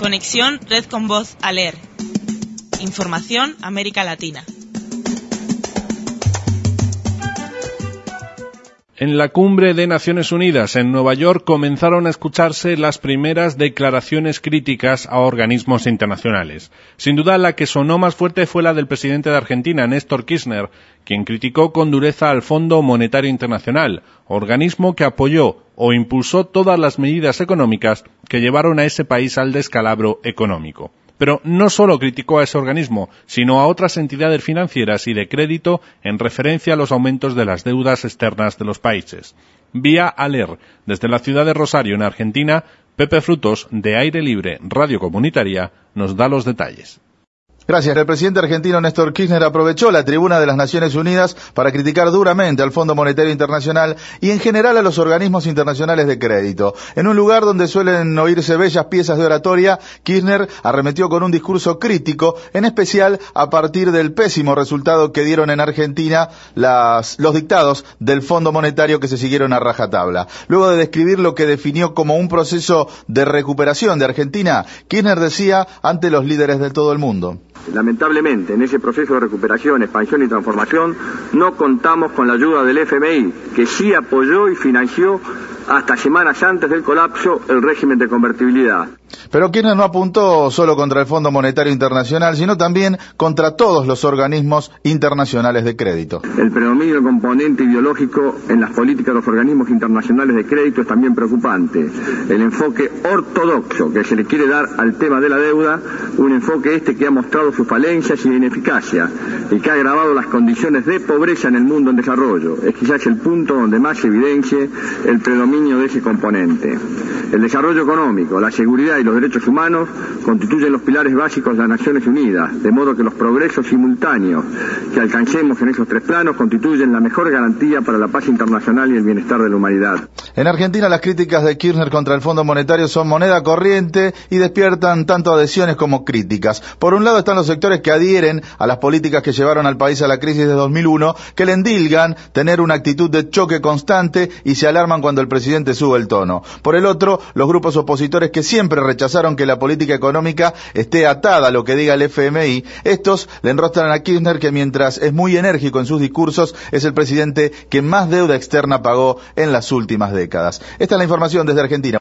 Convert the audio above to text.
Conexión Red con Voz ALER. Información América Latina. En la cumbre de Naciones Unidas en Nueva York comenzaron a escucharse las primeras declaraciones críticas a organismos internacionales. Sin duda, la que sonó más fuerte fue la del presidente de Argentina, Néstor Kirchner, quien criticó con dureza al Fondo Monetario Internacional, organismo que apoyó o impulsó todas las medidas económicas que llevaron a ese país al descalabro económico. Pero no solo criticó a ese organismo, sino a otras entidades financieras y de crédito en referencia a los aumentos de las deudas externas de los países. Vía ALER, desde la ciudad de Rosario, en Argentina, Pepe Frutos, de Aire Libre Radio Comunitaria, nos da los detalles. Gracias. El presidente argentino Néstor Kirchner aprovechó la tribuna de las Naciones Unidas para criticar duramente al Fondo Monetario Internacional y en general a los organismos internacionales de crédito. En un lugar donde suelen oírse bellas piezas de oratoria, Kirchner arremetió con un discurso crítico, en especial a partir del pésimo resultado que dieron en Argentina los dictados del Fondo Monetario que se siguieron a rajatabla. Luego de describir lo que definió como un proceso de recuperación de Argentina, Kirchner decía ante los líderes de todo el mundo: lamentablemente, en ese proceso de recuperación, expansión y transformación, no contamos con la ayuda del FMI, que sí apoyó y financió hasta semanas antes del colapso el régimen de convertibilidad. Pero Kirchner no apuntó solo contra el Fondo Monetario Internacional, sino también contra todos los organismos internacionales de crédito. El predominio del componente ideológico en las políticas de los organismos internacionales de crédito es también preocupante. El enfoque ortodoxo que se le quiere dar al tema de la deuda, un enfoque que ha mostrado sus falencias y ineficacia, y que ha agravado las condiciones de pobreza en el mundo en desarrollo. Es quizás el punto donde más se evidencie el predominio de ese componente. El desarrollo económico, la seguridad y los derechos humanos constituyen los pilares básicos de las Naciones Unidas, de modo que los progresos simultáneos que alcancemos en esos tres planos constituyen la mejor garantía para la paz internacional y el bienestar de la humanidad. En Argentina, las críticas de Kirchner contra el Fondo Monetario son moneda corriente y despiertan tanto adhesiones como críticas. Por un lado están los sectores que adhieren a las políticas que llevaron al país a la crisis de 2001, que le endilgan tener una actitud de choque constante y se alarman cuando el presidente sube el tono. Por el otro, los grupos opositores que siempre rechazaron que la política económica esté atada a lo que diga el FMI. Estos le enrostran a Kirchner, que mientras es muy enérgico en sus discursos, es el presidente que más deuda externa pagó en las últimas décadas. Esta es la información desde Argentina.